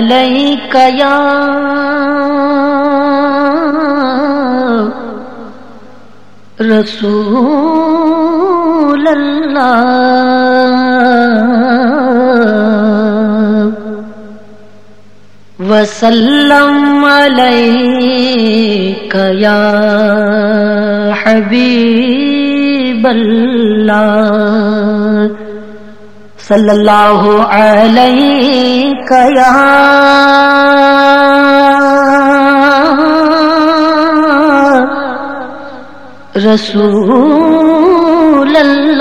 علیک یا رسول اللہ وسلم علیک یا حبیب اللہ صلی اللہ علیک یا رسول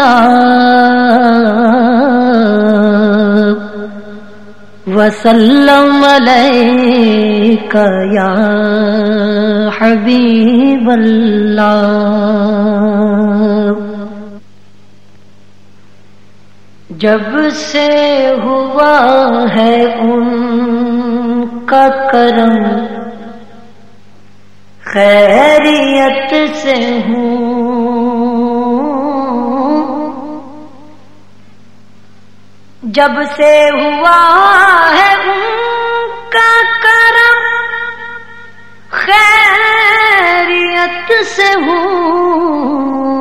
اللہ وسلم علیک یا حبیب اللہ جب سے ہوا ہے ان کا کرم خیریت سے ہوں جب سے ہوا ہے ان کا کرم خیریت سے ہوں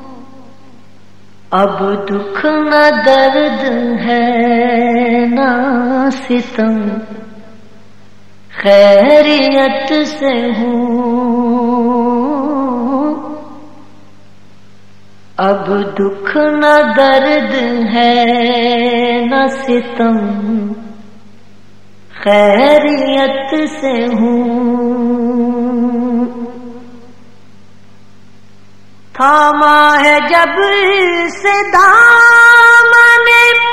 اب دکھ نہ درد ہے نہ ستم خیریت سے ہوں اب دکھ نہ درد ہے نہ ستم خیریت سے ہوں تھاما ہے جب سے دامن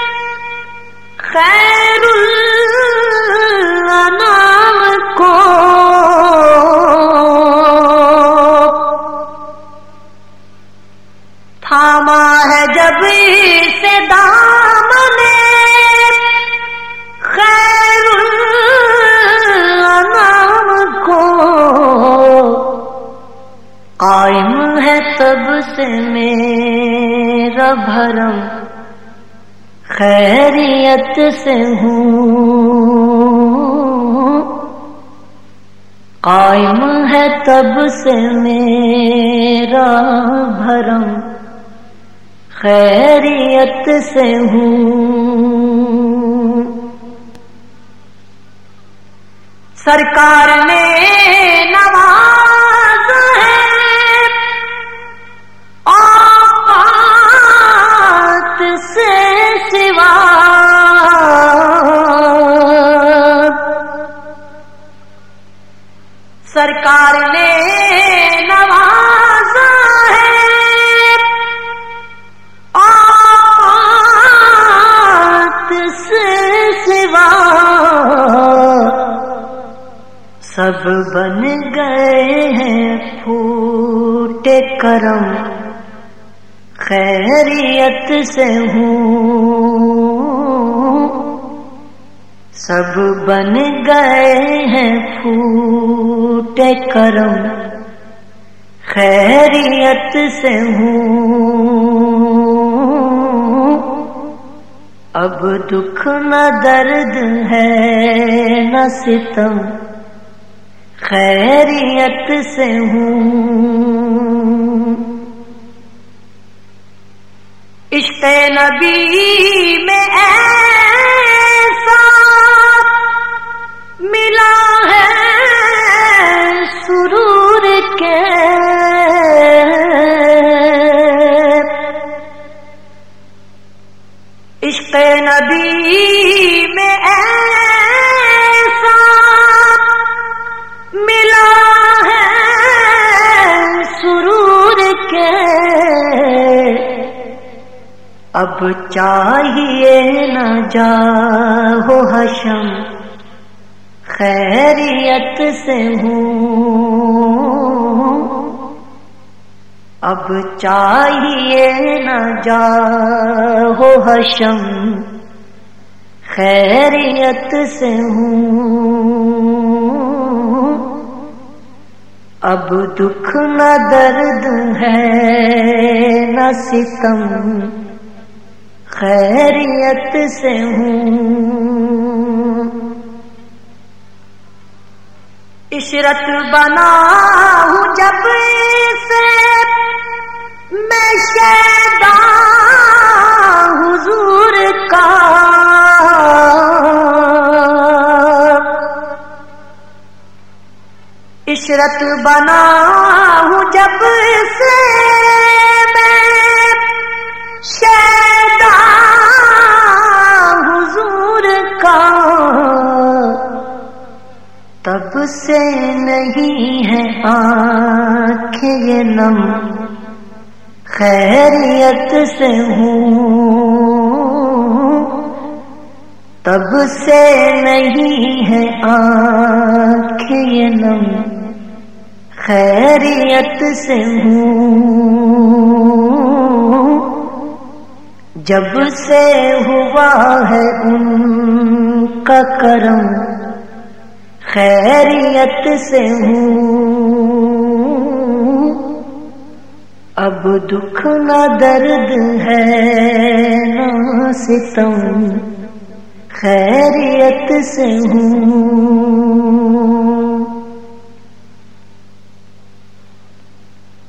خیر الانام کو تھاما ہے جب سے دامن خیر الانام کو قائم ہے تب سے میرا بھرم خیریت سے ہوں قائم ہے تب سے میرا بھرم خیریت سے ہوں سرکار نے نواز ہے آفات سے سوا سرکار نے نوازا ہے آفات سے سوا سب بن گئے ہیں پھوٹے کرم خیریت سے ہوں سب بن گئے ہیں پھوٹے کرم خیریت سے ہوں اب دکھ نہ درد ہے نہ ستم خیریت سے ہوں عشق نبی میں ایسا ملا ہے سرور کے عشق نبی میں ایسا ملا ہے سرور کے اب چاہیے نہ جاؤ حشم خیریت سے ہوں اب چاہیے نہ جاؤ حشم خیریت سے ہوں اب دکھ نہ درد ہے نہ ستم خیریت سے ہوں عشرت بنا ہوں جب سے میں شیدا حضور کا، عشرت بنا ہوں جب سے میں شیدا حضور کا، تب سے نہیں ہے آنکھیں یہ نم، خیریت سے ہوں، تب سے نہیں ہے آنکھیں یہ نم، خیریت سے ہوں، جب سے ہوا ہے ان کا کرم، خیریت سے ہوں، اب دکھ نہ درد ہے نہ ستم، خیریت سے ہوں۔